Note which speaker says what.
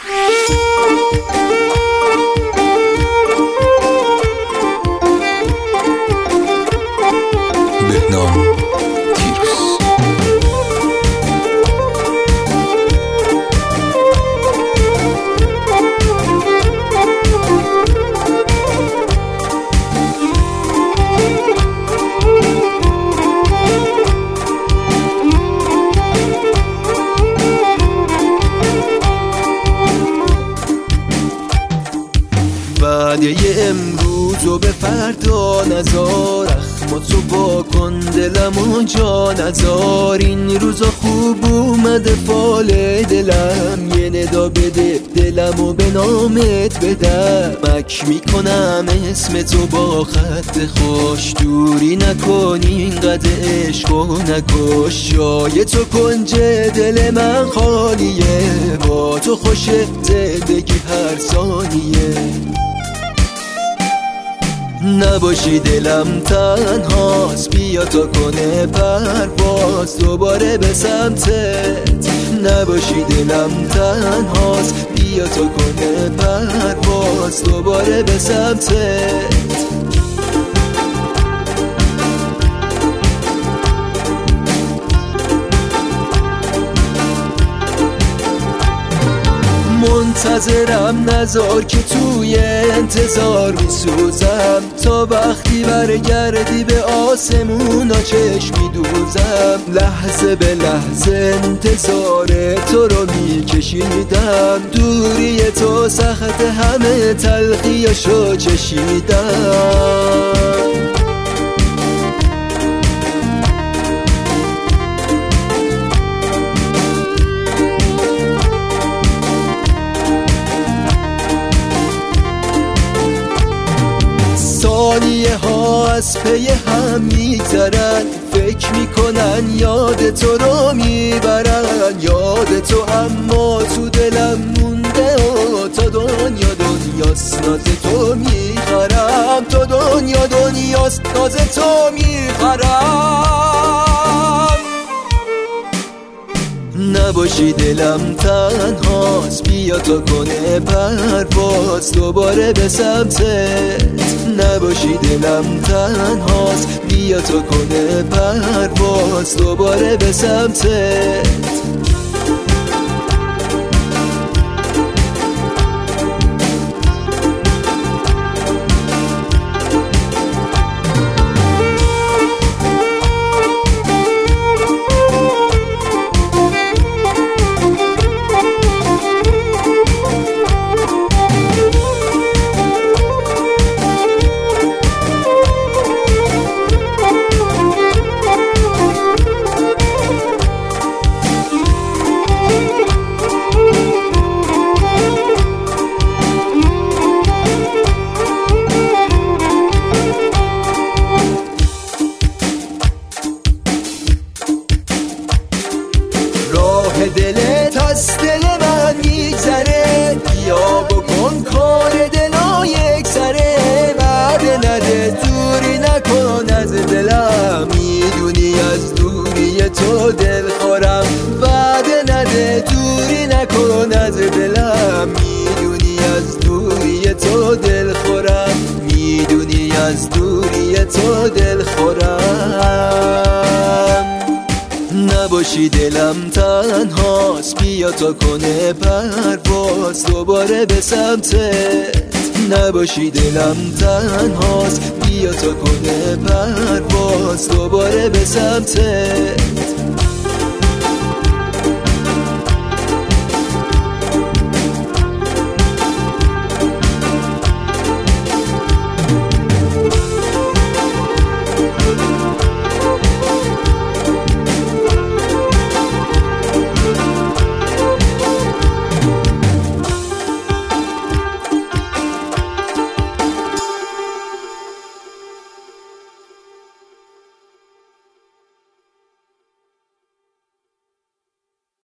Speaker 1: وعده امروز و به فردا نذار، اخماتو با کن دلمو جا نذار. این روزا خوب اومده فال دلم، یه ندا بده دلمو به نامت بدم. مک میکنم اسم تو با خط خوش، دوری نکنی اینقدر عشقو نکش. جای تو کنج دل من خالیه، با تو خوشه زندگی هر ثانیه. نباشی دلم تنهاست، بیا تا کنه پرواز دوباره به سمتت. نباشی دلم تنهاست، بیا تا کنه پرواز دوباره به سمتت. منتظرم نذار که توی انتظار میسوزم، تا وقتی برگردی به آسمونا چشم میدوزم. لحظه به لحظه انتظار تو رو میکشیدم، دوری تو سخت همه تلخیاشو چشیدم. ثانیه ها از پی هم میگذرن، فکر میکنن یاد تو رو میبرن. یاد تو اما تو دلم مونده و تا دنیا دنیاست ناز تو میخرم. تا دنیا دنیاست ناز تو میخرم. نباشی دلم تنهاست، بیا تا کنه پرواز دوباره به سمتت. نباشی دلم تنهاست، بیا تا کنه پرواز دوباره به سمتت. دلت از دل من میگذره، بیا بکن کار دلا یک سره. وعده نده دوری نکن از دلم، میدونی از دوری تو دل خورم. وعده نده دوری نکن از دلم، میدونی از دوری تو دل خورم. میدونی از دوری تو دل خورم. نباشی دلم تنهاست، بیا تا کنه پرواز دوباره به سمتت. نباشی دلم تنهاست، بیا تا کنه پرواز دوباره به سمتت.